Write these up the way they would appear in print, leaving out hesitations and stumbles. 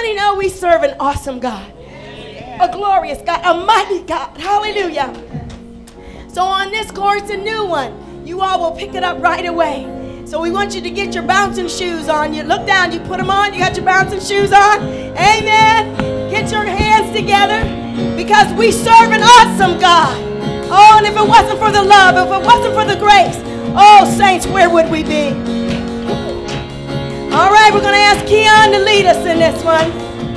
many know we serve an awesome God? A glorious God, a mighty God. Hallelujah. So on this course, a new one, you all will pick it up right away. So we want you to get your bouncing shoes on. You look down, you put them on, you got your bouncing shoes on. Amen. Get your hands together because we serve an awesome God. Oh, and if it wasn't for the love, if it wasn't for the grace, oh, saints, where would we be? All right, we're going to ask Keon to lead us in this one.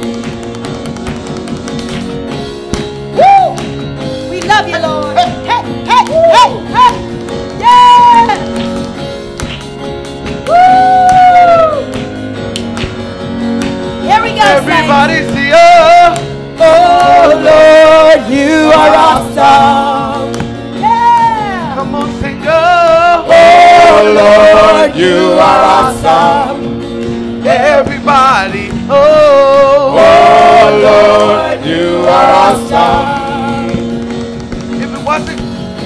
Woo! We love you, Lord. Hey, hey, hey, hey, hey. Yeah! Woo! Here we go, everybody saints. see, oh Lord, you are awesome. Yeah! Come on, sing, oh Lord, you are awesome. Everybody, oh Lord, you are awesome. If it wasn't,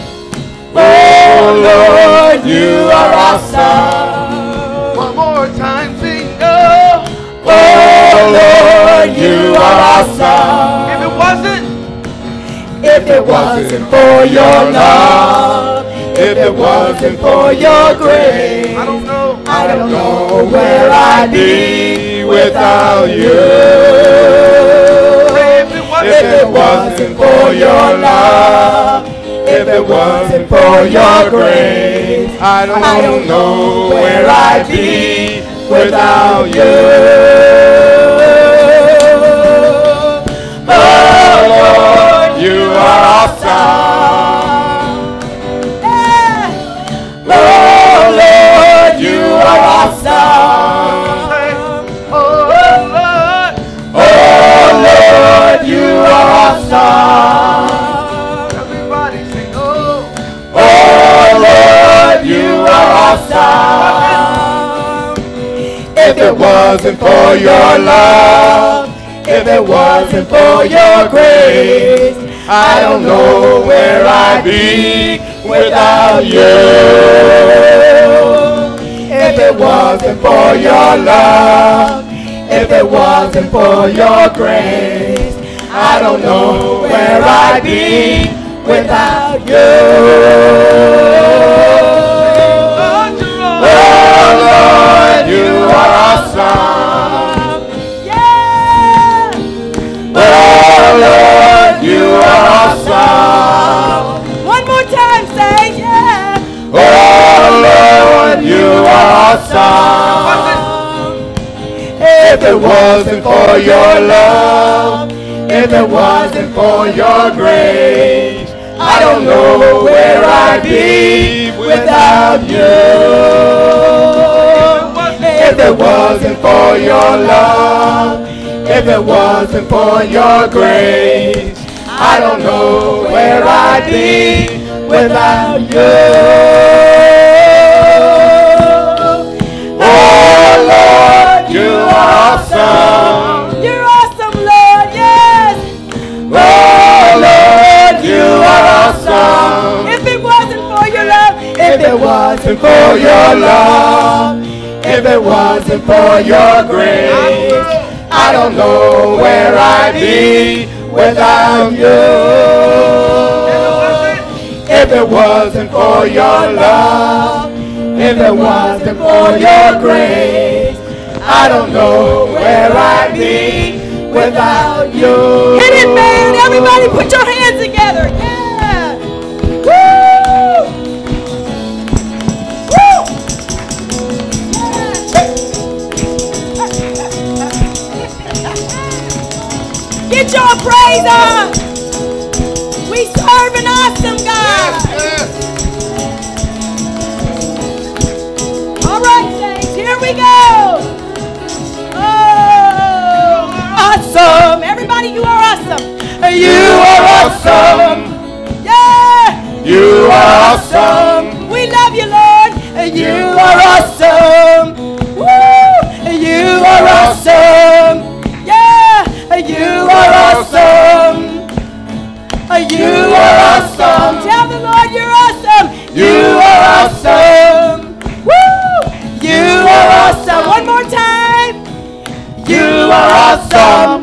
Lord, you are awesome. one more time, sing, oh Lord, you are awesome. If it wasn't for your love, if it wasn't for your grace, I don't know where I'd be without you. If it wasn't for your love, if it wasn't for your grace, I don't know where I'd be without you. Oh Lord, you are awesome. Yeah. Oh Lord, you are awesome. oh Lord, you are awesome. Everybody sing, oh Lord, you are awesome. If it wasn't for your love, if it wasn't for your grace, I don't know where I'd be without you. If it wasn't for your love, if it wasn't for your grace, I don't know where I'd be without you. Oh Lord, you are awesome. Yeah. Oh Lord, you are awesome. One more time, say yeah. Oh Lord, you are awesome. If it wasn't for your love, if it wasn't for your grace, I don't know where I'd be without you. If it wasn't for your love, if it wasn't for your grace, I don't know where I'd be without you. Oh Lord, you are awesome. You're awesome, Lord, yes. Oh Lord, you are awesome. If it wasn't for your love, if it wasn't for your love, if it wasn't for your grace, I don't know where I'd be without you. If it wasn't for your love, if it wasn't for your grace, I don't know where I'd be without you. Hit it, man! Everybody put your hands together. Yeah! Woo! Woo! Get your praise on! We serve an awesome God! All right, saints, here we go! Oh, awesome! Everybody, you are awesome! You are awesome! Yeah! You are awesome! We love you, Lord! You are awesome! Woo! You are awesome! Yeah! You are awesome! You are awesome! Tell the Lord you're awesome! You are awesome! Woo! You are awesome! One more time! You are awesome! awesome.